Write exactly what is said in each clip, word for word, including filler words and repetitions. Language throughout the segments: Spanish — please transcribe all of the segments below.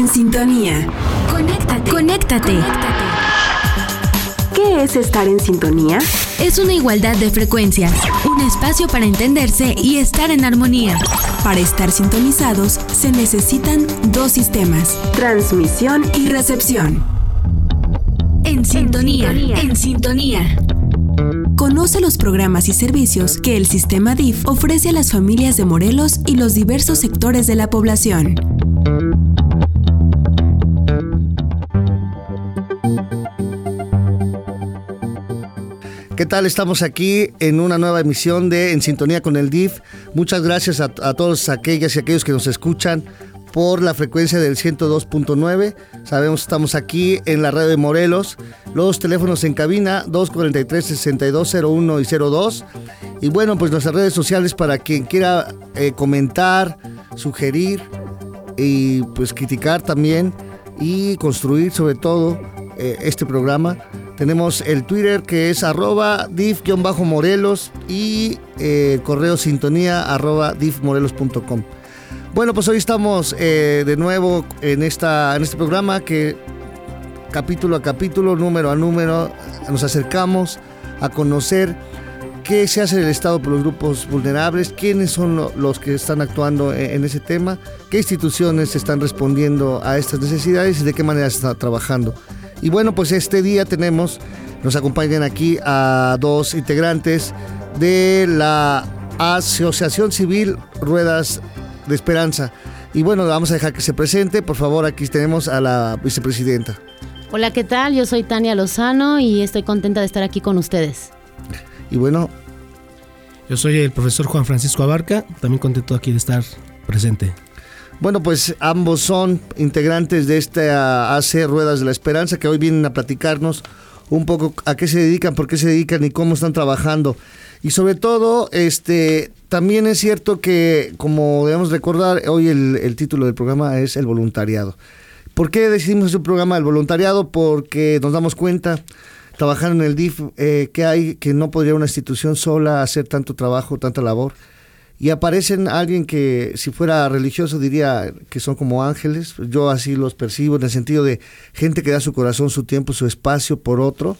en sintonía. Conéctate. Conéctate. Conéctate. ¿Qué es estar en sintonía? Es una igualdad de frecuencias, un espacio para entenderse y estar en armonía. Para estar sintonizados se necesitan dos sistemas: transmisión y recepción. En sintonía, en sintonía. Conoce los programas y servicios que el sistema D I F ofrece a las familias de Morelos y los diversos sectores de la población. ¿Qué tal? Estamos aquí en una nueva emisión de En Sintonía con el D I F. Muchas gracias a, a todos aquellas y aquellos que nos escuchan por la frecuencia del ciento dos punto nueve. Sabemos que estamos aquí en la radio de Morelos. Los teléfonos en cabina dos cuarenta y tres, sesenta y dos cero uno y cero dos. Y bueno, pues nuestras redes sociales para quien quiera eh, comentar, sugerir y pues criticar también y construir sobre todo eh, este programa. Tenemos el Twitter que es arroba dif-morelos y eh, correo sintonía arroba difmorelos punto com. Bueno, pues hoy estamos eh, de nuevo en, esta, en este programa que capítulo a capítulo, número a número, nos acercamos a conocer qué se hace en el Estado por los grupos vulnerables, quiénes son lo, los que están actuando en, en ese tema, qué instituciones están respondiendo a estas necesidades y de qué manera se está trabajando. Y bueno, pues este día tenemos, nos acompañan aquí a dos integrantes de la Asociación Civil Ruedas de Esperanza. Y bueno, vamos a dejar que se presente. Por favor, aquí tenemos a la vicepresidenta. Hola, ¿qué tal? Yo soy Tania Lozano y estoy contenta de estar aquí con ustedes. Y bueno, yo soy el profesor Juan Francisco Abarca, también contento aquí de estar presente. Bueno, pues ambos son integrantes de esta A C Ruedas de la Esperanza, que hoy vienen a platicarnos un poco a qué se dedican, por qué se dedican y cómo están trabajando. Y sobre todo, este, también es cierto que, como debemos recordar, hoy el, el título del programa es el voluntariado. ¿Por qué decidimos hacer un programa del voluntariado? Porque nos damos cuenta, trabajando en el D I F, eh, que hay que no podría una institución sola hacer tanto trabajo, tanta labor. Y aparecen alguien que, si fuera religioso, diría que son como ángeles. Yo así los percibo, en el sentido de gente que da su corazón, su tiempo, su espacio por otro.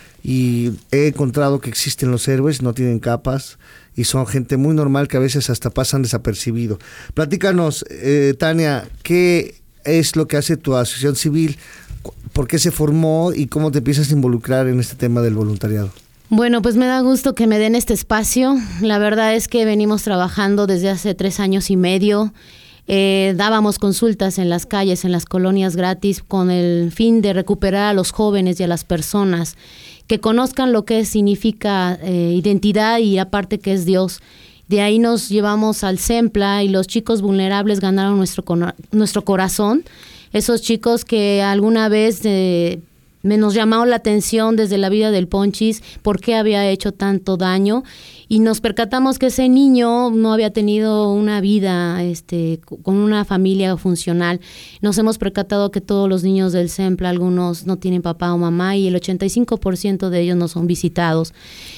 Y he encontrado que existen los héroes, no tienen capas y son gente muy normal que a veces hasta pasan desapercibido. Platícanos, eh, Tania, ¿qué es lo que hace tu asociación civil? ¿Por qué se formó y cómo te empiezas a involucrar en este tema del voluntariado? Bueno, pues me da gusto que me den este espacio. La verdad es que venimos trabajando desde hace tres años y medio. Eh, dábamos consultas en las calles, en las colonias gratis, con el fin de recuperar a los jóvenes y a las personas que conozcan lo que significa eh, identidad y aparte que es Dios. De ahí nos llevamos al SEMPLA y los chicos vulnerables ganaron nuestro, nuestro corazón. Esos chicos que alguna vez eh, me nos llamó la atención desde la vida del Ponchis, por qué había hecho tanto daño. Y nos percatamos que ese niño no había tenido una vida este, con una familia funcional. Nos hemos percatado que todos los niños del SEMPLA, algunos no tienen papá o mamá y el ochenta y cinco por ciento de ellos no son visitados.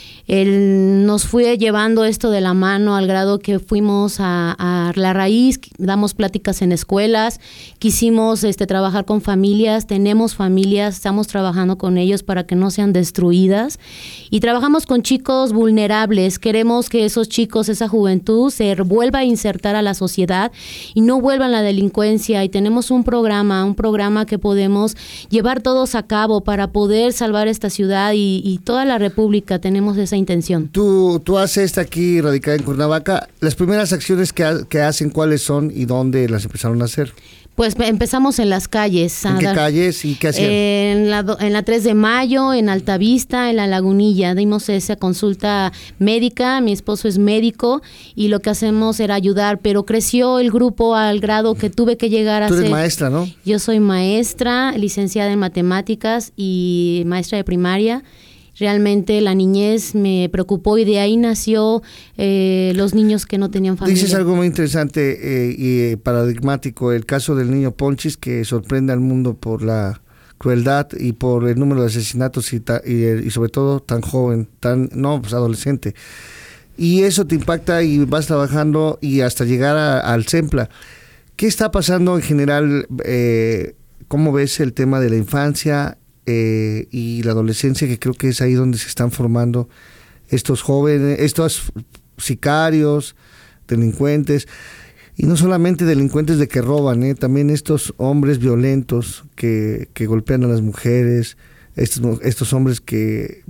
Él nos fue llevando esto de la mano al grado que fuimos a, a la raíz, damos pláticas en escuelas, quisimos este, trabajar con familias, tenemos familias, estamos trabajando con ellos para que no sean destruidas y trabajamos con chicos vulnerables, queremos que esos chicos, esa juventud se vuelva a insertar a la sociedad y no vuelvan a la delincuencia y tenemos un programa, un programa que podemos llevar todos a cabo para poder salvar esta ciudad y, y toda la república, tenemos esa intención. Tú, tú haces aquí radicada en Cuernavaca. Las primeras acciones que, ha, que hacen, ¿cuáles son y dónde las empezaron a hacer? Pues empezamos en las calles. ¿En qué dar, calles y qué hacían? Eh, en, la, en la tres de mayo, en Altavista, en La Lagunilla. Dimos esa consulta médica, mi esposo es médico y lo que hacemos era ayudar, pero creció el grupo al grado que tuve que llegar a ser... Tú eres maestra, ¿no? Yo soy maestra, licenciada en matemáticas y maestra de primaria. Realmente la niñez me preocupó y de ahí nació eh, los niños que no tenían familia. Dices algo muy interesante eh, y paradigmático, el caso del niño Ponchis, que sorprende al mundo por la crueldad y por el número de asesinatos y, ta, y, y sobre todo tan joven, tan no, pues adolescente. Y eso te impacta y vas trabajando y hasta llegar a, al SEMPLA. ¿Qué está pasando en general? Eh, ¿Cómo ves el tema de la infancia eh, y la adolescencia, que creo que es ahí donde se están formando estos jóvenes, estos sicarios, delincuentes, y no solamente delincuentes de que roban, ¿eh? También estos hombres violentos que, que golpean a las mujeres, estos, estos hombres que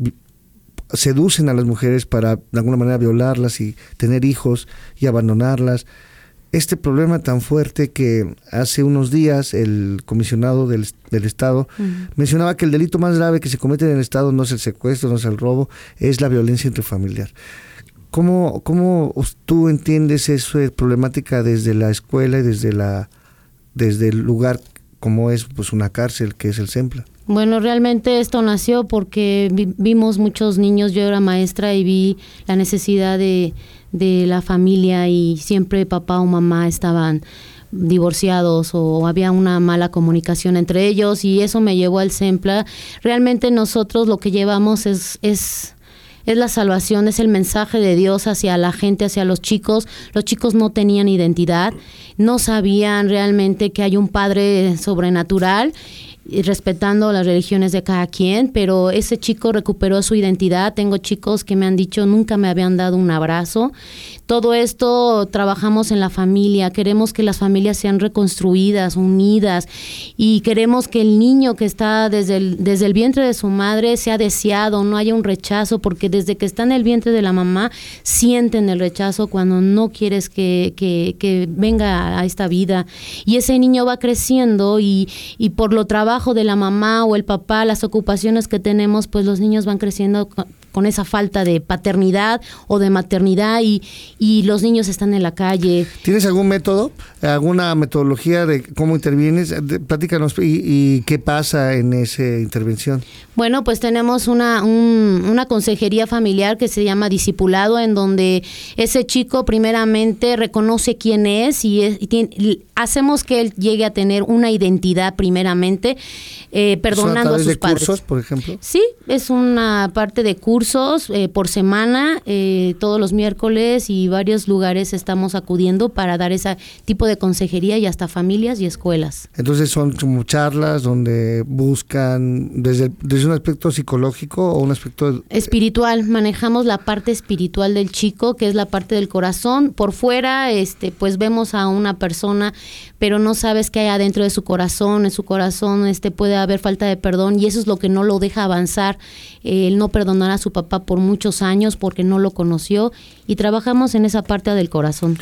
seducen a las mujeres para de alguna manera violarlas y tener hijos y abandonarlas. Este problema tan fuerte que hace unos días el comisionado del, del Estado uh-huh. mencionaba que el delito más grave que se comete en el Estado no es el secuestro, no es el robo, es la violencia intrafamiliar. ¿Cómo, cómo tú entiendes esa problemática desde la escuela y desde la desde el lugar como es pues una cárcel que es el SEMPLA? Bueno, realmente esto nació porque vi, vimos muchos niños, yo era maestra y vi la necesidad de, de la familia y siempre papá o mamá estaban divorciados o había una mala comunicación entre ellos y eso me llevó al SEMPLA. Realmente nosotros lo que llevamos es... es Es la salvación, es el mensaje de Dios hacia la gente, hacia los chicos. Los chicos no tenían identidad, no sabían realmente que hay un Padre sobrenatural, y respetando las religiones de cada quien, pero ese chico recuperó su identidad. Tengo chicos que me han dicho nunca me habían dado un abrazo. Todo esto trabajamos en la familia, queremos que las familias sean reconstruidas, unidas, y queremos que el niño que está desde el, desde el vientre de su madre sea deseado, no haya un rechazo, porque desde que está en el vientre de la mamá sienten el rechazo cuando no quieres que, que, que venga a esta vida, y ese niño va creciendo y, y por lo trabajo de la mamá o el papá, las ocupaciones que tenemos, pues los niños van creciendo con, con esa falta de paternidad o de maternidad y, y los niños están en la calle. ¿Tienes algún método, alguna metodología de cómo intervienes? Platícanos y, y qué pasa en esa intervención. Bueno, pues tenemos una, un, una consejería familiar que se llama discipulado, en donde ese chico primeramente reconoce quién es y, es, y tiene, hacemos que él llegue a tener una identidad primeramente, eh, perdonando a sus de padres. ¿Cursos, por ejemplo? Sí, es una parte de cursos eh, por semana, eh, todos los miércoles, y varios lugares estamos acudiendo para dar ese tipo de consejería y hasta familias y escuelas. Entonces son como charlas donde buscan desde, desde un aspecto psicológico o un aspecto espiritual. Manejamos la parte espiritual del chico, que es la parte del corazón. Por fuera, este, pues vemos a una persona, pero no sabes qué hay adentro de su corazón. En su corazón este, puede haber falta de perdón, y eso es lo que no lo deja avanzar. Eh, el no perdonar a su papá por muchos años porque no lo conoció, y trabajamos en esa parte del corazón.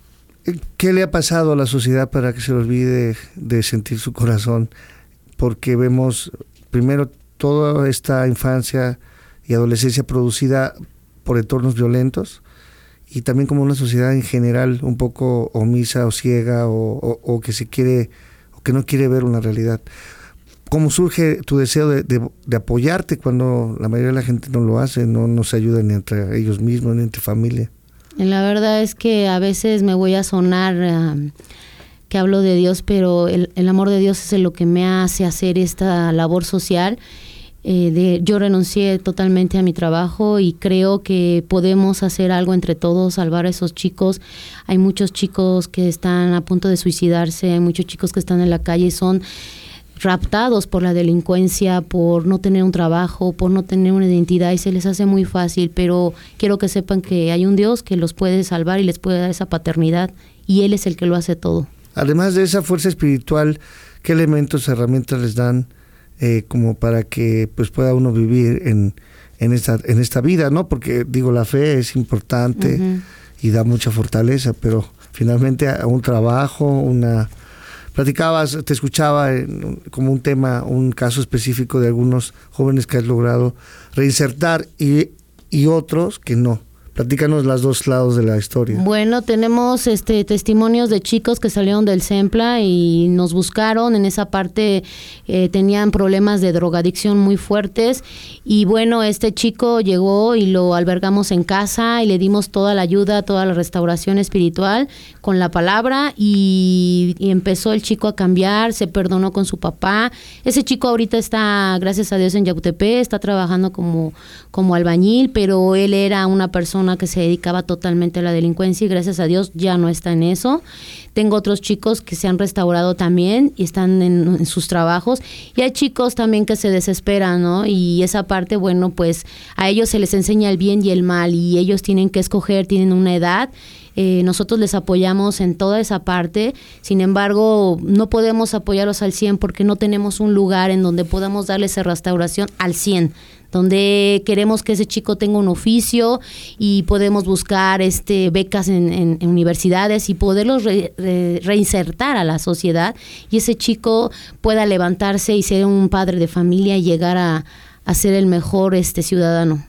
¿Qué le ha pasado a la sociedad para que se le olvide de sentir su corazón? Porque vemos primero toda esta infancia y adolescencia producida por entornos violentos, y también como una sociedad en general un poco omisa o ciega o, o, o que se quiere o que no quiere ver una realidad. ¿Cómo surge tu deseo de, de, de apoyarte cuando la mayoría de la gente no lo hace, no nos ayudan ni entre ellos mismos ni entre familia? La verdad es que a veces me voy a sonar uh, que hablo de Dios, pero el, el amor de Dios es lo que me hace hacer esta labor social. Eh, de, yo renuncié totalmente a mi trabajo y creo que podemos hacer algo entre todos, salvar a esos chicos. Hay muchos chicos que están a punto de suicidarse, hay muchos chicos que están en la calle y son raptados por la delincuencia, por no tener un trabajo, por no tener una identidad, y se les hace muy fácil, pero quiero que sepan que hay un Dios que los puede salvar y les puede dar esa paternidad, y Él es el que lo hace todo. Además de esa fuerza espiritual, ¿qué elementos, herramientas les dan eh, como para que pues pueda uno vivir en, en, esta, en esta vida, ¿no? Porque digo, la fe es importante uh-huh. y da mucha fortaleza, pero finalmente a un trabajo, una... Platicabas, te escuchaba en, como un tema, un caso específico de algunos jóvenes que has logrado reinsertar y, y otros que no. Platícanos los dos lados de la historia. Bueno, tenemos este testimonios de chicos que salieron del SEMPLA y nos buscaron. En esa parte eh, tenían problemas de drogadicción muy fuertes, y bueno, este chico llegó y lo albergamos en casa y le dimos toda la ayuda, toda la restauración espiritual con la palabra, y, y empezó el chico a cambiar, se perdonó con su papá. Ese chico ahorita está, gracias a Dios, en Yautepec, está trabajando como, como albañil, pero él era una persona persona que se dedicaba totalmente a la delincuencia y gracias a Dios ya no está en eso. Tengo otros chicos que se han restaurado también y están en, en sus trabajos. Y hay chicos también que se desesperan, ¿no? Y esa parte, bueno, pues a ellos se les enseña el bien y el mal y ellos tienen que escoger, tienen una edad. Eh, nosotros les apoyamos en toda esa parte, sin embargo, no podemos apoyarlos al cien porque no tenemos un lugar en donde podamos darles esa restauración al cien, donde queremos que ese chico tenga un oficio y podemos buscar este becas en, en, en universidades y poderlos re, re, reinsertar a la sociedad y ese chico pueda levantarse y ser un padre de familia y llegar a, a ser el mejor este ciudadano.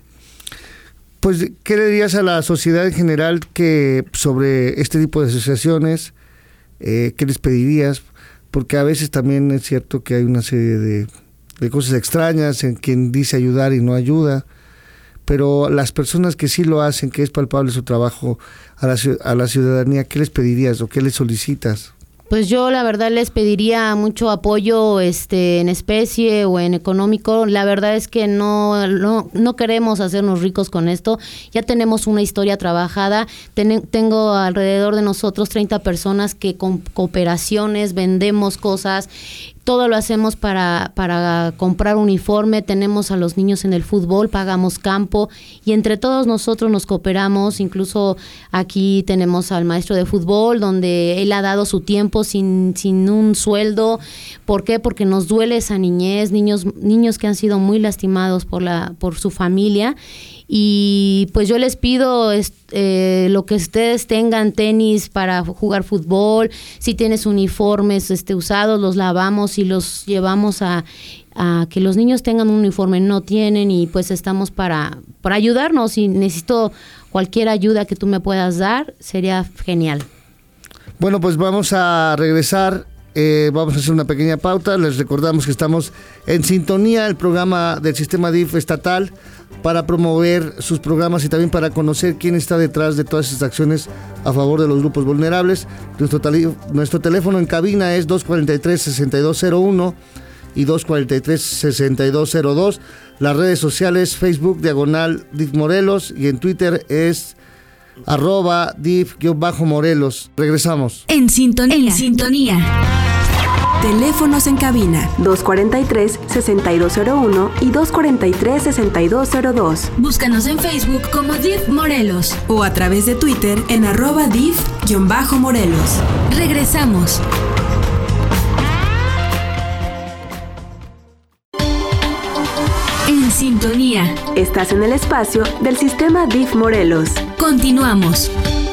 Pues, ¿qué le dirías a la sociedad en general que sobre este tipo de asociaciones? Eh, ¿Qué les pedirías? Porque a veces también es cierto que hay una serie de, de cosas extrañas en quien dice ayudar y no ayuda, pero las personas que sí lo hacen, que es palpable su trabajo a la, a la ciudadanía, ¿qué les pedirías o qué les solicitas? Pues yo la verdad les pediría mucho apoyo este en especie o en económico. La verdad es que no, no, no queremos hacernos ricos con esto. Ya tenemos una historia trabajada. Ten, tengo alrededor de nosotros treinta personas que con cooperaciones vendemos cosas. Todo lo hacemos para, para comprar uniforme, tenemos a los niños en el fútbol, pagamos campo y entre todos nosotros nos cooperamos, incluso aquí tenemos al maestro de fútbol donde él ha dado su tiempo sin, sin un sueldo. ¿Por qué? Porque nos duele esa niñez, niños, niños que han sido muy lastimados por, la, por su familia. Y pues yo les pido eh, lo que ustedes tengan, tenis para jugar fútbol, si tienes uniformes este, usados, los lavamos y los llevamos a, a que los niños tengan un uniforme, no tienen y pues estamos para, para ayudarnos. Si necesito cualquier ayuda que tú me puedas dar, sería genial. Bueno, pues vamos a regresar. Eh, vamos a hacer una pequeña pauta. Les recordamos que estamos en sintonía, el programa del sistema D I F estatal, para promover sus programas y también para conocer quién está detrás de todas estas acciones a favor de los grupos vulnerables. Nuestro, tali- nuestro teléfono en cabina es dos cuatro tres, seis dos cero uno y dos cuatro tres, seis dos cero dos. Las redes sociales, Facebook, diagonal D I F Morelos, y en Twitter es arroba D I F-Morelos. Regresamos. En sintonía. En sintonía. Teléfonos en cabina dos cuatro tres, seis dos cero uno y dos cuatro tres, seis dos cero dos. Búscanos en Facebook como D I F Morelos o a través de Twitter en arroba D I F-Morelos. Regresamos. En sintonía. Estás en el espacio del sistema D I F Morelos. Continuamos.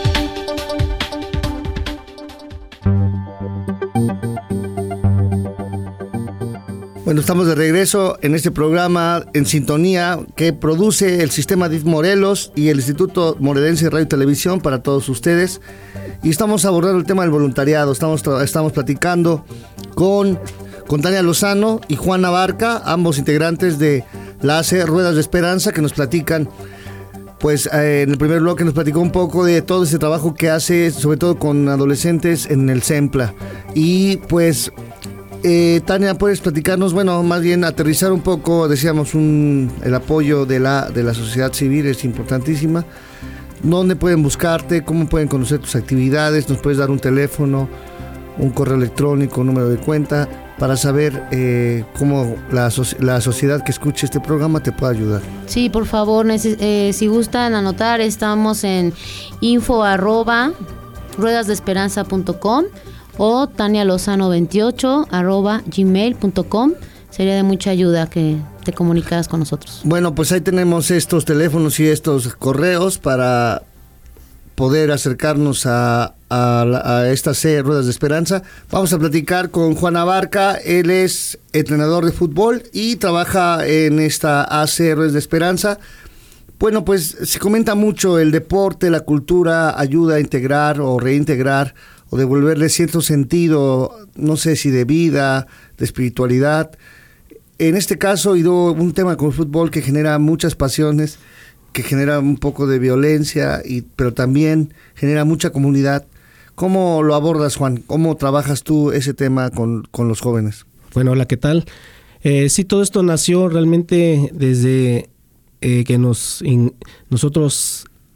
Bueno, estamos de regreso en este programa En Sintonía que produce el sistema D I F Morelos y el Instituto Morelense de Radio y Televisión para todos ustedes. Y estamos abordando el tema del voluntariado. Estamos, estamos platicando con, con Tania Lozano y Juan Abarca, ambos integrantes de la A C Ruedas de Esperanza, que nos platican, pues eh, en el primer bloque nos platicó un poco de todo ese trabajo que hace, sobre todo con adolescentes en el CEMPLA. Y pues... Eh, Tania, ¿puedes platicarnos, bueno, más bien aterrizar un poco, decíamos, un, el apoyo de la, de la sociedad civil es importantísima? ¿Dónde pueden buscarte? ¿Cómo pueden conocer tus actividades? ¿Nos puedes dar un teléfono, un correo electrónico, un número de cuenta para saber eh, cómo la, la sociedad que escuche este programa te puede ayudar? Sí, por favor, neces- eh, si gustan anotar, estamos en info arroba ruedasdeesperanza punto com o tania lozano veintiocho arroba gmail punto com. Sería de mucha ayuda que te comunicaras con nosotros. Bueno, pues ahí tenemos estos teléfonos y estos correos para poder acercarnos a, a, a estas C Ruedas de Esperanza. Vamos a platicar con Juan Abarca. Él es entrenador de fútbol y trabaja en esta A C Ruedas de Esperanza. Bueno, pues se comenta mucho el deporte, la cultura ayuda a integrar o reintegrar o devolverle cierto sentido, no sé si de vida, de espiritualidad. En este caso, ha ido un tema con el fútbol que genera muchas pasiones, que genera un poco de violencia, y, pero también genera mucha comunidad. ¿Cómo lo abordas, Juan? ¿Cómo trabajas tú ese tema con, con los jóvenes? Bueno, hola, ¿qué tal? Eh, sí, todo esto nació realmente desde eh, que nos in, nosotros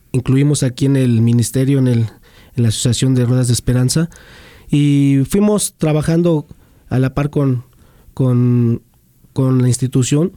incluimos aquí en el ministerio, en, el, en la Asociación de Ruedas de Esperanza, y fuimos trabajando a la par con, con, con la institución,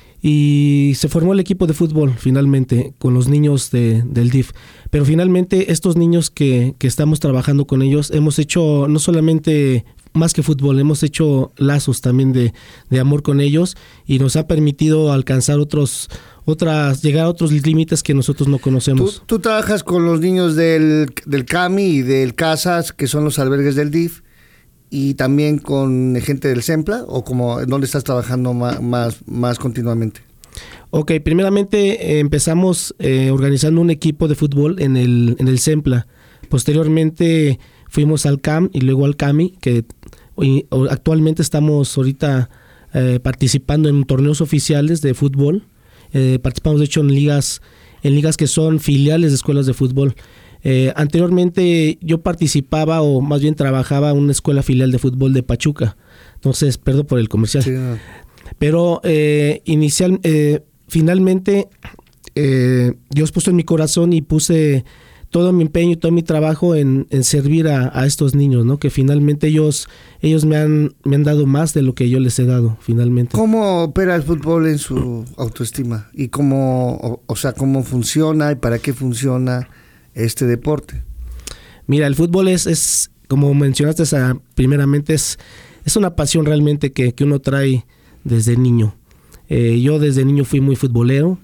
y se formó el equipo de fútbol finalmente con los niños de, del D I F. Pero finalmente estos niños que, que estamos trabajando con ellos, hemos hecho no solamente más que fútbol, hemos hecho lazos también de, de amor con ellos, y nos ha permitido alcanzar otros, otras, llegar a otros límites que nosotros no conocemos. Tú, tú trabajas con los niños del, del CAMI y del CASAS, que son los albergues del D I F, y también con gente del SEMPLA, o como dónde estás trabajando más, más, más continuamente. Ok, primeramente eh, empezamos eh, organizando un equipo de fútbol en el, en el SEMPLA. Posteriormente fuimos al C A M y luego al CAMI, que hoy, actualmente estamos ahorita eh, participando en torneos oficiales de fútbol. Eh, participamos de hecho en ligas, en ligas que son filiales de escuelas de fútbol. Eh, anteriormente yo participaba, o más bien trabajaba en una escuela filial de fútbol de Pachuca. Entonces, perdón por el comercial. Sí, no. Pero eh, inicial, eh, finalmente eh, Dios puso en mi corazón y puse todo mi empeño y todo mi trabajo en, en servir a, a estos niños, ¿no? Que finalmente ellos, ellos me han, me han dado más de lo que yo les he dado, finalmente. ¿Cómo opera el fútbol en su autoestima? ¿Y cómo, o, o sea, cómo funciona y para qué funciona este deporte? Mira, el fútbol es, es como mencionaste, esa, primeramente es, es una pasión realmente que, que uno trae desde niño. Eh, yo desde niño fui muy futbolero,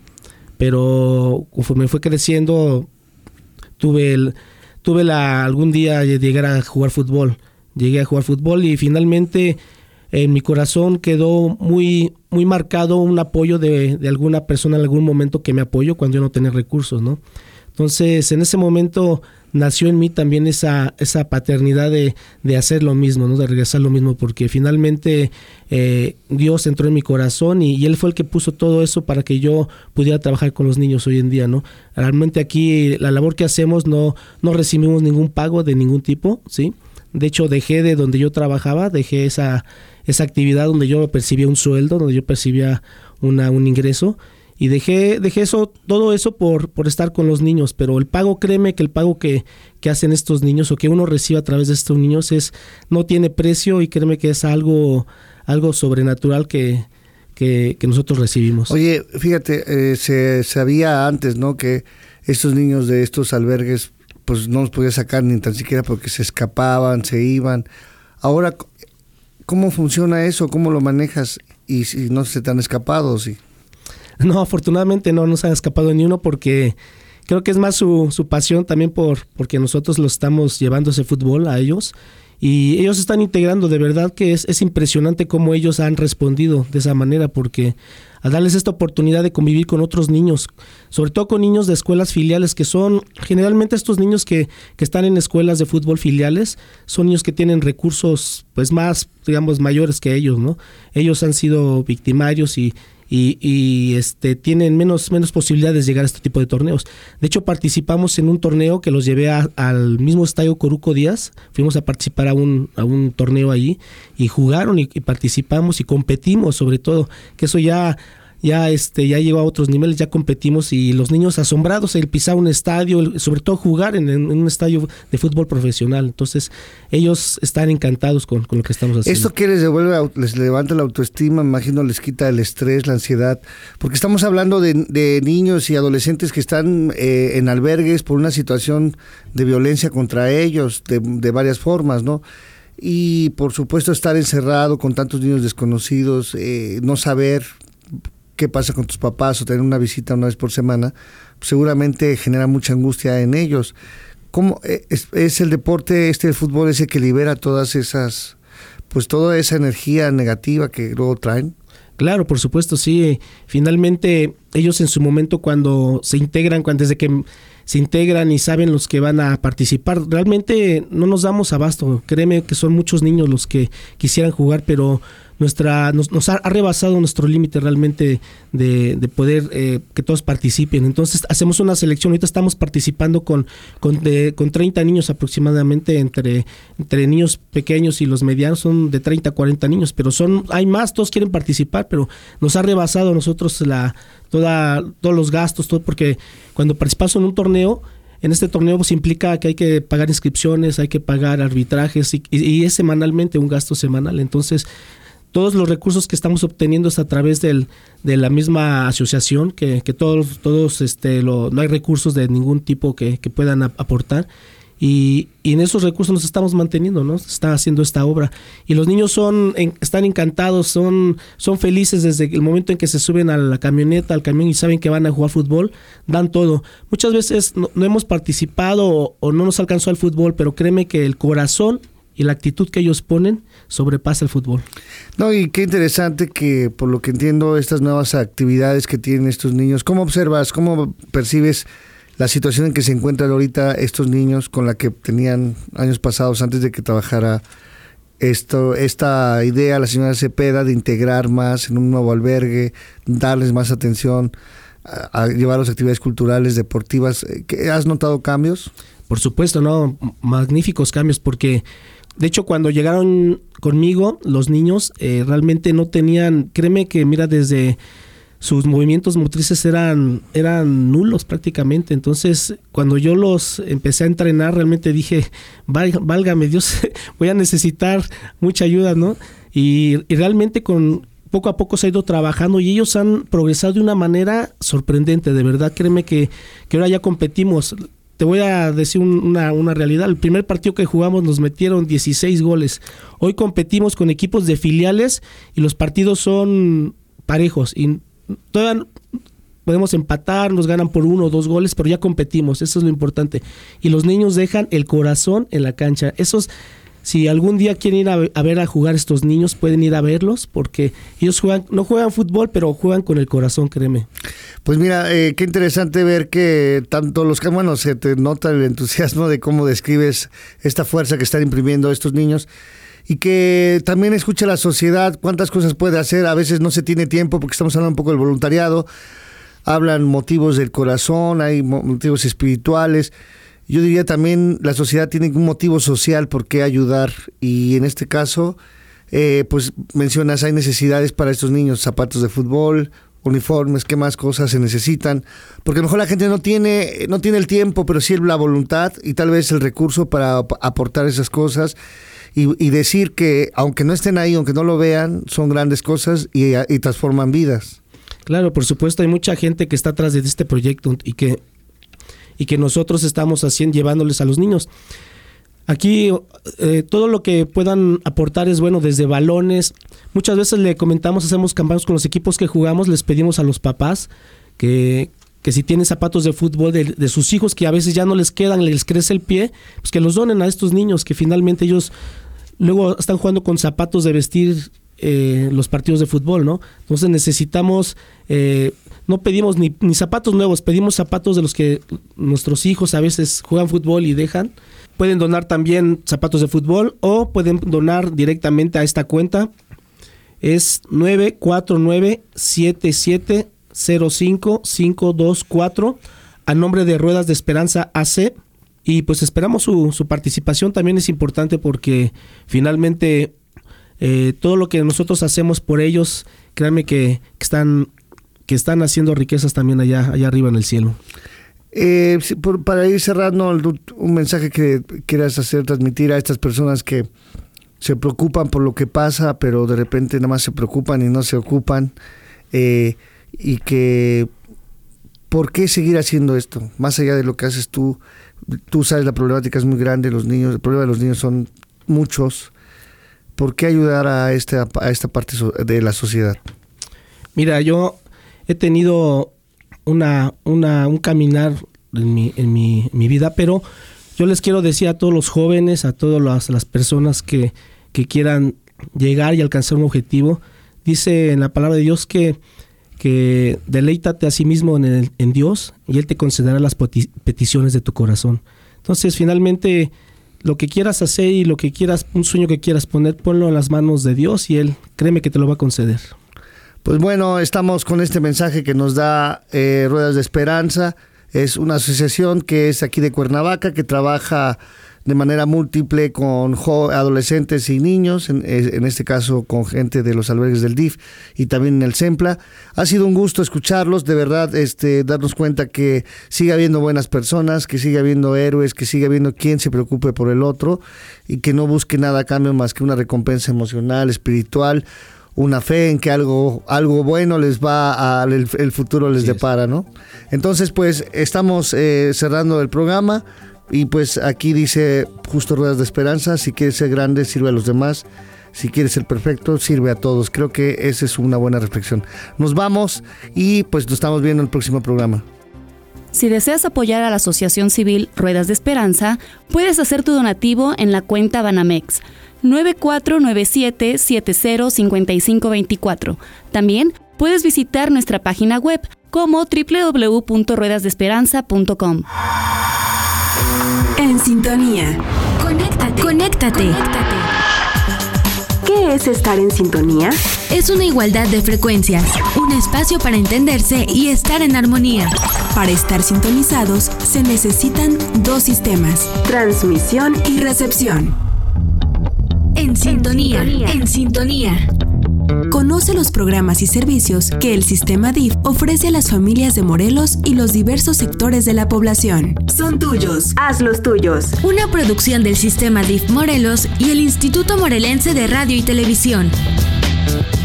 pero conforme fue creciendo, tuve el, tuve la algún día llegar a jugar fútbol. Llegué a jugar fútbol y finalmente en mi corazón quedó muy, muy marcado un apoyo de, de alguna persona en algún momento que me apoyó cuando yo no tenía recursos, ¿no? Entonces, en ese momento nació en mí también esa, esa paternidad de, de hacer lo mismo, ¿no? De regresar lo mismo, porque finalmente eh, Dios entró en mi corazón y, y Él fue el que puso todo eso para que yo pudiera trabajar con los niños hoy en día, ¿no? Realmente aquí la labor que hacemos no, no recibimos ningún pago de ningún tipo, ¿sí? De hecho, dejé de donde yo trabajaba, dejé esa, esa actividad donde yo percibía un sueldo, donde yo percibía una, un ingreso. Y dejé, dejé eso, todo eso por, por estar con los niños, pero el pago, créeme que el pago que, que hacen estos niños o que uno recibe a través de estos niños es no tiene precio, y créeme que es algo, algo sobrenatural que, que, que nosotros recibimos. Oye, fíjate, eh, se sabía antes, ¿no?, que estos niños de estos albergues pues no los podía sacar ni tan siquiera porque se escapaban, se iban. Ahora, ¿cómo funciona eso? ¿Cómo lo manejas? Y si no se te han escapado, ¿sí? No, afortunadamente no nos han escapado ni uno, porque creo que es más su, su pasión también por porque nosotros los estamos llevando ese fútbol a ellos, y ellos están integrando. De verdad que es, es impresionante cómo ellos han respondido de esa manera, porque al darles esta oportunidad de convivir con otros niños, sobre todo con niños de escuelas filiales, que son generalmente estos niños que, que están en escuelas de fútbol filiales, son niños que tienen recursos pues más, digamos, mayores que ellos, ¿no? Ellos han sido victimarios y Y, y este tienen menos, menos posibilidades de llegar a este tipo de torneos. De hecho, participamos en un torneo que los llevé a, al mismo estadio Coruco Díaz. Fuimos a participar a un, a un torneo allí y jugaron y, y participamos y competimos, sobre todo, que eso ya... Ya este ya llegó a otros niveles, ya competimos, y los niños asombrados el pisar un estadio, el, sobre todo jugar en, en un estadio de fútbol profesional. Entonces ellos están encantados con, con lo que estamos haciendo. ¿Esto qué les devuelve, les levanta la autoestima? Me imagino les quita el estrés, la ansiedad, porque estamos hablando de, de niños y adolescentes que están eh, en albergues por una situación de violencia contra ellos, de, de varias formas, ¿no? Y por supuesto estar encerrado con tantos niños desconocidos, eh, no saber qué pasa con tus papás o tener una visita una vez por semana, pues seguramente genera mucha angustia en ellos. ¿Cómo es, es el deporte, este el fútbol, ese que libera todas esas, pues toda esa energía negativa que luego traen? Claro, por supuesto, sí. Finalmente ellos en su momento, cuando se integran, cuando desde que se integran y saben los que van a participar, realmente no nos damos abasto. Créeme que son muchos niños los que quisieran jugar, pero nuestra nos, nos ha, ha rebasado nuestro límite realmente de, de poder eh, que todos participen. Entonces hacemos una selección. Ahorita estamos participando con con, de, con treinta niños aproximadamente, entre, entre niños pequeños y los medianos son de treinta a cuarenta niños, pero son hay más, todos quieren participar, pero nos ha rebasado a nosotros la toda todos los gastos, todo, porque cuando participamos en un torneo, en este torneo pues implica que hay que pagar inscripciones, hay que pagar arbitrajes y, y, y es semanalmente un gasto semanal. Entonces todos los recursos que estamos obteniendo es a través del, de la misma asociación, que, que todos, todos este, lo, no hay recursos de ningún tipo que, que puedan a, aportar. Y, y en esos recursos nos estamos manteniendo, ¿no? Se está haciendo esta obra. Y los niños son en, están encantados, son, son felices desde el momento en que se suben a la camioneta, al camión y saben que van a jugar fútbol, dan todo. Muchas veces no, no hemos participado o, o no nos alcanzó el fútbol, pero créeme que el corazón y la actitud que ellos ponen sobrepasa el fútbol. No, y qué interesante que, por lo que entiendo, estas nuevas actividades que tienen estos niños, ¿cómo observas, cómo percibes la situación en que se encuentran ahorita estos niños con la que tenían años pasados antes de que trabajara esto, esta idea, la señora Cepeda, de integrar más en un nuevo albergue, darles más atención, a, a llevarlos a actividades culturales, deportivas? ¿Has notado cambios? Por supuesto, no, magníficos cambios, porque de hecho cuando llegaron conmigo los niños eh, realmente no tenían, créeme que mira, desde sus movimientos motrices eran, eran nulos prácticamente. Entonces, cuando yo los empecé a entrenar, realmente dije, válgame Dios, voy a necesitar mucha ayuda, ¿no? Y, y realmente con poco a poco se ha ido trabajando y ellos han progresado de una manera sorprendente, de verdad. Créeme que, que ahora ya competimos. Te voy a decir un, una, una realidad. El primer partido que jugamos nos metieron dieciséis goles. Hoy competimos con equipos de filiales y los partidos son parejos y todavía podemos empatar, nos ganan por uno o dos goles, pero ya competimos, eso es lo importante. Y los niños dejan el corazón en la cancha. Esos, si algún día quieren ir a, a ver a jugar estos niños, pueden ir a verlos, porque ellos juegan, no juegan fútbol, pero juegan con el corazón, créeme. Pues mira, eh, qué interesante ver que tanto los que, bueno, se te nota el entusiasmo de cómo describes esta fuerza que están imprimiendo estos niños. Y que también escucha la sociedad cuántas cosas puede hacer. A veces no se tiene tiempo porque estamos hablando un poco del voluntariado. Hablan motivos del corazón, hay motivos espirituales. Yo diría también la sociedad tiene un motivo social por qué ayudar. Y en este caso, eh, pues mencionas, hay necesidades para estos niños, zapatos de fútbol, uniformes, qué más cosas se necesitan. Porque a lo mejor la gente no tiene, no tiene el tiempo, pero sí la voluntad y tal vez el recurso para aportar esas cosas. Y, y decir que aunque no estén ahí, aunque no lo vean, son grandes cosas y, y transforman vidas. Claro, por supuesto, hay mucha gente que está atrás de este proyecto y que, y que nosotros estamos haciendo, llevándoles a los niños. Aquí eh, todo lo que puedan aportar es bueno, desde balones. Muchas veces le comentamos, hacemos campañas con los equipos que jugamos, les pedimos a los papás que... que si tienen zapatos de fútbol de, de sus hijos que a veces ya no les quedan, les crece el pie, pues que los donen a estos niños, que finalmente ellos luego están jugando con zapatos de vestir eh, los partidos de fútbol, ¿no? Entonces necesitamos, eh, no pedimos ni, ni zapatos nuevos, pedimos zapatos de los que nuestros hijos a veces juegan fútbol y dejan. Pueden donar también zapatos de fútbol o pueden donar directamente a esta cuenta. Es nueve cuatro nueve siete siete cero cinco cinco dos cuatro a nombre de Ruedas de Esperanza A C, y pues esperamos su, su participación. También es importante porque finalmente eh, todo lo que nosotros hacemos por ellos, créanme que, que están que están haciendo riquezas también allá allá arriba en el cielo. Eh, por, para ir cerrando, un mensaje que quieras hacer, transmitir a estas personas que se preocupan por lo que pasa, pero de repente nada más se preocupan y no se ocupan, eh, y que ¿por qué seguir haciendo esto? Más allá de lo que haces tú, tú sabes, la problemática es muy grande, los niños, el problema de los niños son muchos. ¿Por qué ayudar a esta, a esta parte de la sociedad? Mira, yo he tenido una, una, un caminar en mi, en mi, mi vida, pero yo les quiero decir a todos los jóvenes, a todas las, las personas que, que quieran llegar y alcanzar un objetivo, dice en la palabra de Dios que que deleítate a sí mismo en, el, en Dios y Él te concederá las peticiones de tu corazón. Entonces, finalmente, lo que quieras hacer y lo que quieras, un sueño que quieras poner, ponlo en las manos de Dios y Él, créeme que te lo va a conceder. Pues bueno, estamos con este mensaje que nos da eh, Ruedas de Esperanza. Es una asociación que es aquí de Cuernavaca, que trabaja de manera múltiple con jo- adolescentes y niños, en, en este caso con gente de los albergues del D I F y también en el SEMPLA. Ha sido un gusto escucharlos, de verdad, este, darnos cuenta que sigue habiendo buenas personas, que sigue habiendo héroes, que sigue habiendo quien se preocupe por el otro y que no busque nada a cambio más que una recompensa emocional, espiritual, una fe en que algo, algo bueno les va a, el, el futuro les sí depara, ¿no? Entonces, pues, estamos eh, cerrando el programa. Y pues aquí dice justo Ruedas de Esperanza: si quieres ser grande, sirve a los demás. Si quieres ser perfecto, sirve a todos. Creo que esa es una buena reflexión. Nos vamos y pues nos estamos viendo en el próximo programa. Si deseas apoyar a la Asociación Civil Ruedas de Esperanza, puedes hacer tu donativo en la cuenta Banamex nueve cuatro nueve siete siete cero cinco cinco dos cuatro. También puedes visitar nuestra página web como doble u doble u doble u punto ruedas de esperanza punto com. En sintonía. Conéctate. Conéctate. Conéctate. ¿Qué es estar en sintonía? Es una igualdad de frecuencias, un espacio para entenderse y estar en armonía. Para estar sintonizados se necesitan dos sistemas: transmisión y recepción. En sintonía. En sintonía. Conoce los programas y servicios que el Sistema D I F ofrece a las familias de Morelos y los diversos sectores de la población. Son tuyos. Haz los tuyos. Una producción del Sistema D I F Morelos y el Instituto Morelense de Radio y Televisión.